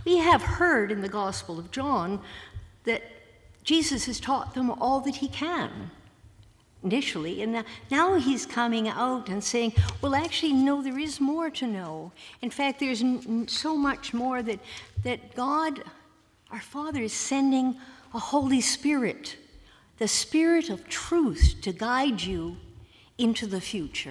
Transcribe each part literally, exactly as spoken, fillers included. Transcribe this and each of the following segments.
We have heard in the Gospel of John that Jesus has taught them all that he can initially, and now he's coming out and saying, well, actually, no, there is more to know. In fact, there's so much more that, that God, our Father, is sending a Holy Spirit, the Spirit of truth, to guide you into the future.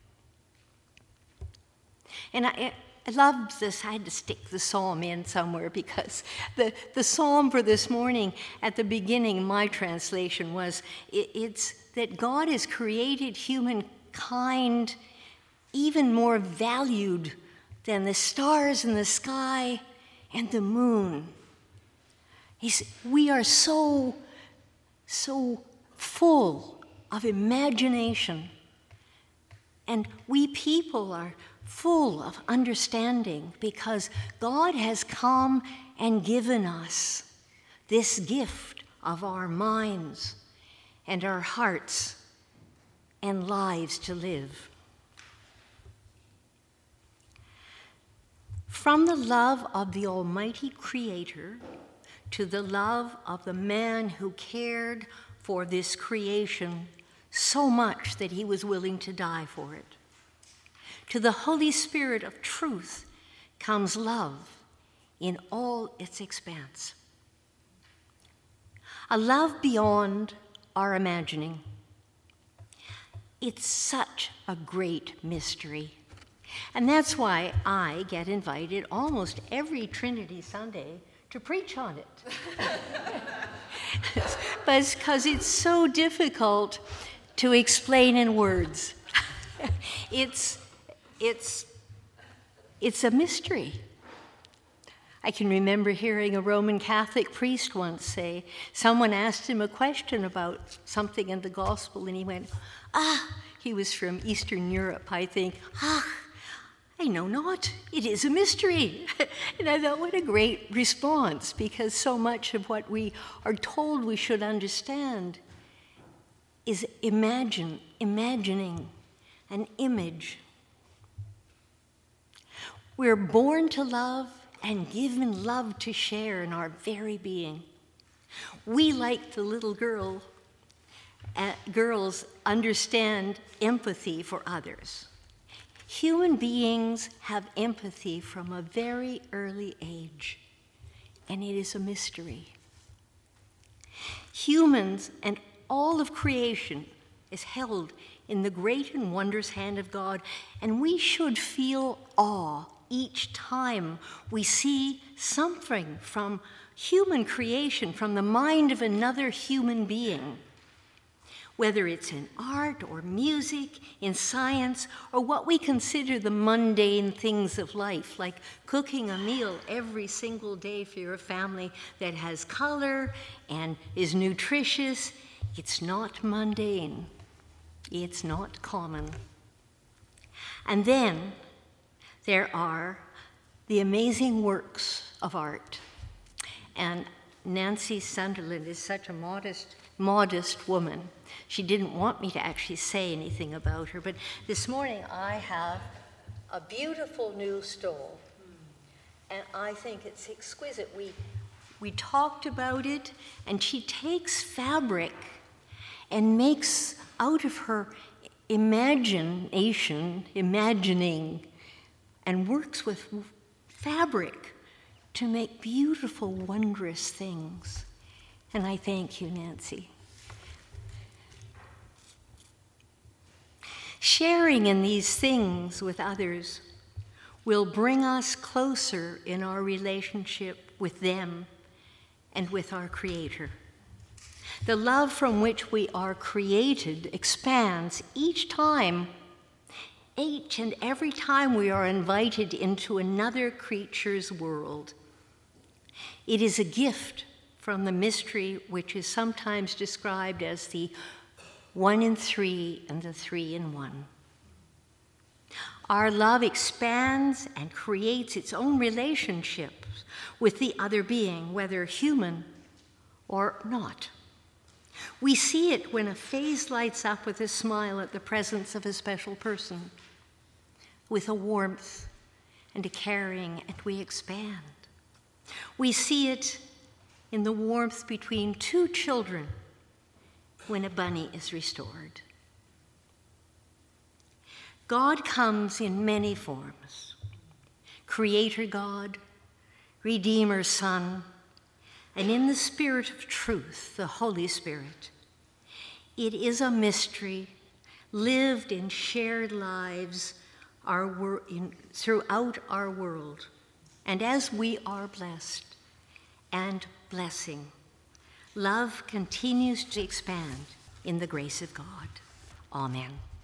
And I, I love this. I had to stick the psalm in somewhere because the, the psalm for this morning at the beginning, my translation was, it, it's that God has created humankind even more valued than the stars in the sky and the moon. He's, we are so, so full of imagination, and we people are full of understanding because God has come and given us this gift of our minds and our hearts and lives to live. From the love of the Almighty Creator to the love of the man who cared for this creation so much that he was willing to die for it, to the Holy Spirit of truth comes love in all its expanse. A love beyond our imagining. It's such a great mystery. And that's why I get invited almost every Trinity Sunday to preach on it. But it's because it's so difficult to explain in words. It's, it's, it's a mystery. I can remember hearing a Roman Catholic priest once say, someone asked him a question about something in the gospel, and he went, ah, he was from Eastern Europe, I think, ah, I know not, it is a mystery. And I thought, what a great response, because so much of what we are told we should understand is imagine, imagining an image. We're born to love and given love to share in our very being. We, like the little girl, uh, girls, understand empathy for others. Human beings have empathy from a very early age, and it is a mystery. Humans and all of creation is held in the great and wondrous hand of God, and we should feel awe each time we see something from human creation, from the mind of another human being, whether it's in art or music, in science, or what we consider the mundane things of life, like cooking a meal every single day for your family that has color and is nutritious. It's not mundane. It's not common. And then there are the amazing works of art. And Nancy Sunderland is such a modest, modest woman. She didn't want me to actually say anything about her, but this morning I have a beautiful new stole, and I think it's exquisite. We, we talked about it, and she takes fabric and makes out of her imagination, imagining, and works with fabric to make beautiful, wondrous things. And I thank you, Nancy. Sharing in these things with others will bring us closer in our relationship with them and with our Creator. The love from which we are created expands each time Each and every time we are invited into another creature's world. It is a gift from the mystery which is sometimes described as the one in three and the three in one. Our love expands and creates its own relationships with the other being, whether human or not. We see it when a face lights up with a smile at the presence of a special person, with a warmth and a caring, and we expand. We see it in the warmth between two children when a bunny is restored. God comes in many forms: Creator God, Redeemer Son, and in the Spirit of truth, the Holy Spirit. It is a mystery lived in shared lives our wor- in, throughout our world. And as we are blessed and blessing, love continues to expand in the grace of God. Amen.